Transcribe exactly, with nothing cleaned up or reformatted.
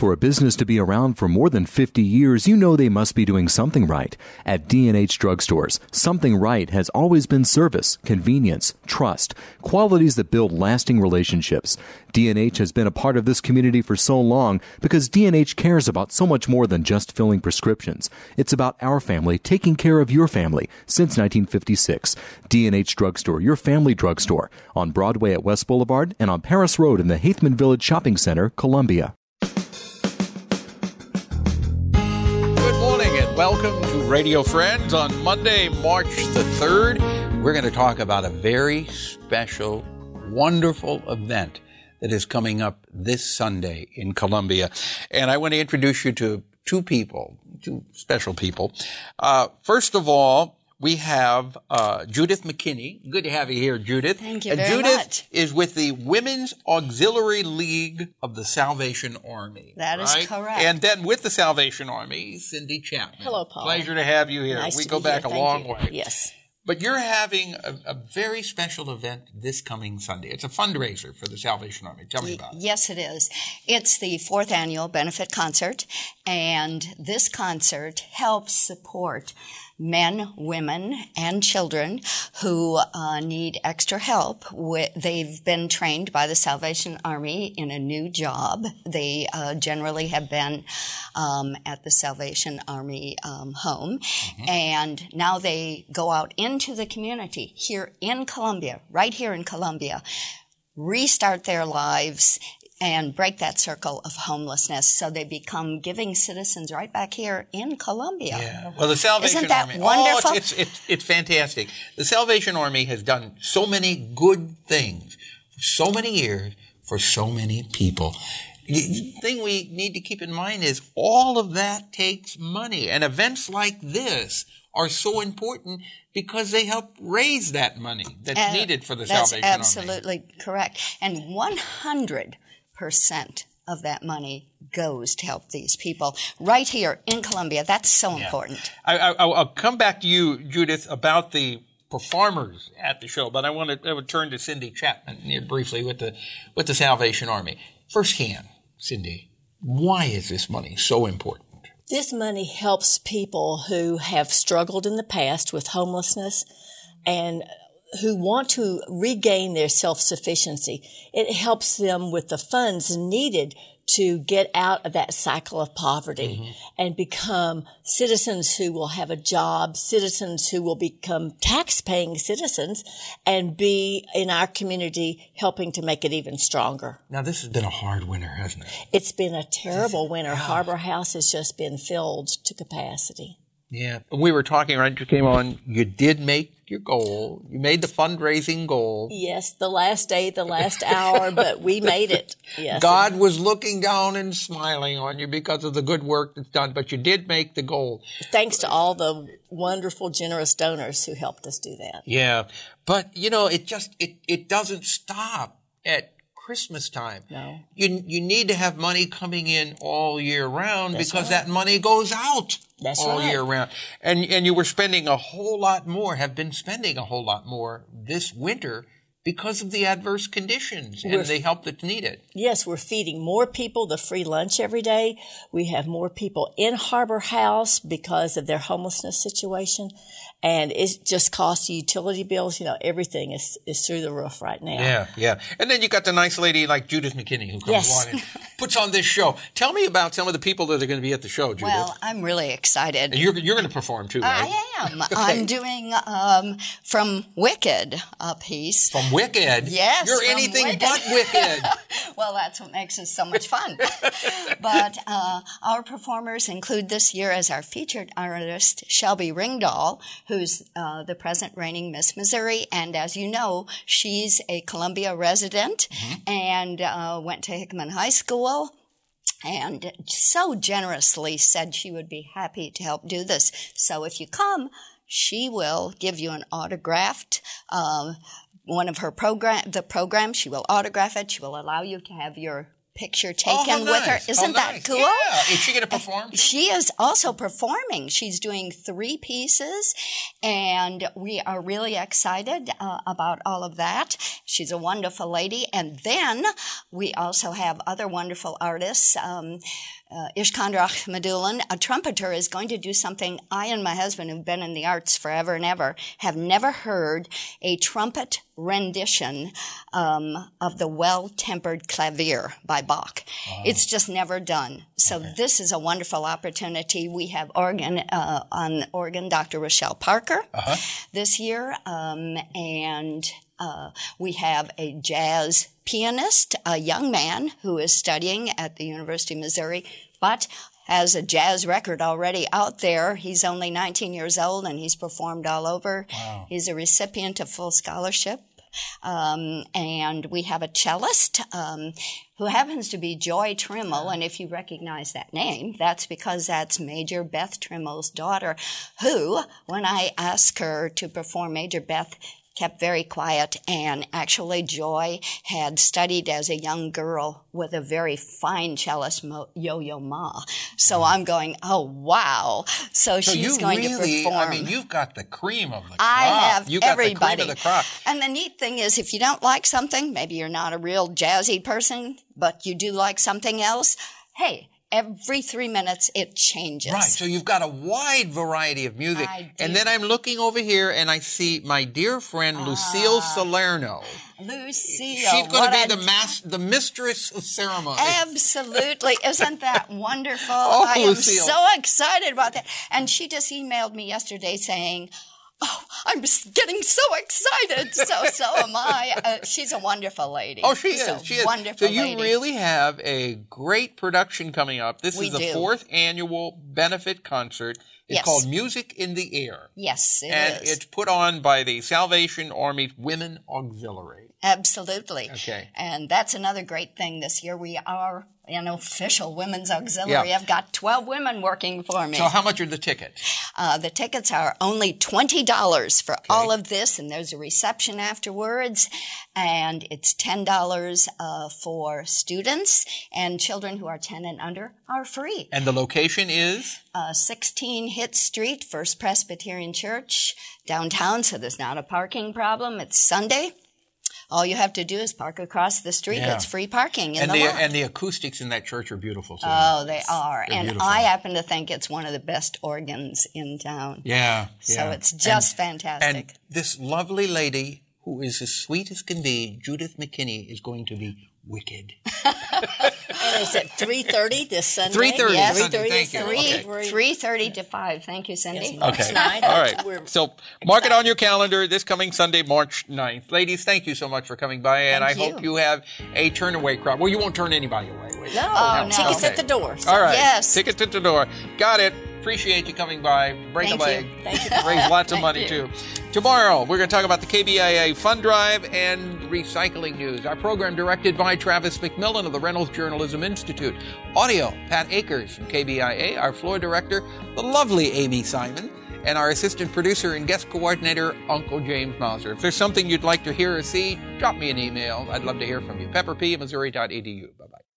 For a business to be around for more than fifty years, you know they must be doing something right. At D and H Drugstores, something right has always been service, convenience, trust, qualities that build lasting relationships. D and H has been a part of this community for so long because D and H cares about so much more than just filling prescriptions. It's about our family taking care of your family since nineteen fifty-six. D and H Drugstore, your family drugstore, on Broadway at West Boulevard and on Paris Road in the Haithman Village Shopping Center, Columbia. Good morning and welcome to Radio Friends on Monday, March the third. We're going to talk about a very special, wonderful event that is coming up this Sunday in Columbia. And I want to introduce you to two people, two special people. Uh, first of all, we have uh, Judith McKinney. Good to have you here, Judith. Thank you and very Judith much. is with the Women's Auxiliary League of the Salvation Army. That is right? correct. And then with the Salvation Army, Cindy Chapman. Hello, Paul. Pleasure to have you here. Nice we to go be back here. a Thank long you. way. Yes. But you're having a, a very special event this coming Sunday. It's a fundraiser for the Salvation Army. Tell me about it. Yes, it is. It's the fourth annual benefit concert, and this concert helps support men, women, and children who uh, need extra help. With, they've been trained by the Salvation Army in a new job. They uh, generally have been um, at the Salvation Army um, home, mm-hmm. and now they go out into the community here in Columbia, right here in Columbia, restart their lives and break that circle of homelessness so they become giving citizens right back here in Columbia. Yeah. Well, the Salvation Isn't that Army. wonderful? Oh, it's, it's, it's, it's fantastic. The Salvation Army has done so many good things for so many years for so many people. The thing we need to keep in mind is all of that takes money. And events like this are so important because they help raise that money that's and needed for the that's Salvation Army. absolutely correct. And one hundred percent of that money goes to help these people right here in Columbia. That's so Yeah. important. I, I, I'll come back to you, Judith, about the performers at the show, but I want to I would turn to Cindy Chapman here briefly with the with the Salvation Army. Firsthand, Cindy, why is this money so important? This money helps people who have struggled in the past with homelessness and who want to regain their self-sufficiency. It helps them with the funds needed to get out of that cycle of poverty mm-hmm. and become citizens who will have a job, citizens who will become tax-paying citizens and be in our community helping to make it even stronger. Now, this has been a hard winter, hasn't it? It's been a terrible winter. Yeah. Harbor House has just been filled to capacity. Yeah. We were talking, right, you came on, you did make your goal. You made the fundraising goal. Yes, the last day, the last hour, but we made it. Yes. God was looking down and smiling on you because of the good work that's done, but you did make the goal. Thanks to all the wonderful, generous donors who helped us do that. Yeah. But, you know, it just, it, it doesn't stop at Christmas time. No. You you need to have money coming in all year round That's because right. that money goes out That's all right. year round. And and you were spending a whole lot more, have been spending a whole lot more this winter because of the adverse conditions and We're- the help that's needed. Yes, we're feeding more people the free lunch every day. We have more people in Harbor House because of their homelessness situation. And it just costs utility bills. You know, everything is, is through the roof right now. Yeah, yeah. And then you got the nice lady like Judith McKinney who comes Yes. along and puts on this show. Tell me about some of the people that are going to be at the show, Judith. Well, I'm really excited. And you're, you're going to perform too, right? I am. I'm doing um, from Wicked a piece. From Wicked? Yes, You're from anything Wicked. but Wicked. Well, that's what makes it so much fun. But uh, our performers include this year as our featured artist Shelby Ringdahl, who's uh, the present reigning Miss Missouri. And as you know, she's a Columbia resident mm-hmm. and uh, went to Hickman High School. And so generously said she would be happy to help do this. So if you come, she will give you an autographed uh, one of her program, the program. She will autograph it. She will allow you to have your picture Oh, taken how with her. nice. Isn't How that nice. cool? Yeah. Is she going to perform? She is also performing. She's doing three pieces, and we are really excited uh, about all of that. She's a wonderful lady. And then we also have other wonderful artists. Um, Uh, Ishkandar Ahmadullin, a trumpeter, is going to do something I and my husband, who've been in the arts forever and ever, have never heard, a trumpet rendition um, of the Well-Tempered Clavier by Bach. Wow. It's just never done. So okay. This is a wonderful opportunity. We have organ uh, on organ Doctor Rochelle Parker uh-huh. this year, um, and uh, we have a jazz pianist, a young man who is studying at the University of Missouri, but has a jazz record already out there. He's only nineteen years old, and he's performed all over. Wow. He's a recipient of full scholarship. Um, and we have a cellist um, who happens to be Joy Trimmel, and if you recognize that name, that's because that's Major Beth Trimmel's daughter, who, when I asked her to perform Major Beth, kept very quiet, and actually Joy had studied as a young girl with a very fine cellist, Mo- Yo-Yo Ma. So mm. I'm going, oh, wow. So, so she's you going really, to perform. I mean, you've got the cream of the crop. I have you got everybody. the cream of the crop. And the neat thing is, if you don't like something, maybe you're not a real jazzy person, but you do like something else, hey, every three minutes, it changes. Right. So you've got a wide variety of music. I do. And then I'm looking over here and I see my dear friend Lucille uh, Salerno. Lucille. She's going to be the mas- the mistress of ceremony. Absolutely. Isn't that wonderful? Oh, I am Lucille. so excited about that. And she just emailed me yesterday saying, oh, I'm just getting so excited. So, so am I. Uh, she's a wonderful lady. Oh, she she's is. A she is. Wonderful so you lady. really have a great production coming up. This we is the do. fourth annual benefit concert. It's yes. called Music in the Air. Yes, it and is. And it's put on by the Salvation Army Women Auxiliary. Absolutely. Okay. And that's another great thing this year. We are an official women's auxiliary. Yeah. I've got twelve women working for me. So how much are the tickets? Uh, the tickets are only twenty dollars for okay. all of this, and there's a reception afterwards. And it's ten dollars uh, for students, and children who are ten and under are free. And the location is? Uh, sixteen Hitt Street, First Presbyterian Church, downtown, so there's not a parking problem. It's Sunday. All you have to do is park across the street. Yeah. It's free parking in and the, the lot. And the acoustics in that church are beautiful, too. Oh, they are. They're and beautiful. I happen to think it's one of the best organs in town. Yeah, So yeah. it's just and, fantastic. And this lovely lady, who is as sweet as can be, Judith McKinney, is going to be wicked. And it's at three thirty this Sunday? three thirty Yes, Sunday, thank you. Three, three thirty to five. Thank you, Cindy. Yes, okay. Night. All right. So mark it on your calendar this coming Sunday, March ninth. Ladies, thank you so much for coming by, and Thank I you. hope you have a turn-away crowd. Well, you won't turn anybody away. Will you? No, Oh, no. tickets Okay. at the door. So All right. Yes. Tickets at the door. Got it. Appreciate you coming by. Break Thank a leg. you. Thank you. Raise lots of Thank money, you. too. Tomorrow, we're going to talk about the K B I A Fund Drive and recycling news. Our program directed by Travis McMillan of the Reynolds Journalism Institute. Audio, Pat Akers from K B I A. Our floor director, the lovely Amy Simon. And our assistant producer and guest coordinator, Uncle James Mauser. If there's something you'd like to hear or see, drop me an email. I'd love to hear from you. Pepper P at Missouri dot E D U. Bye-bye.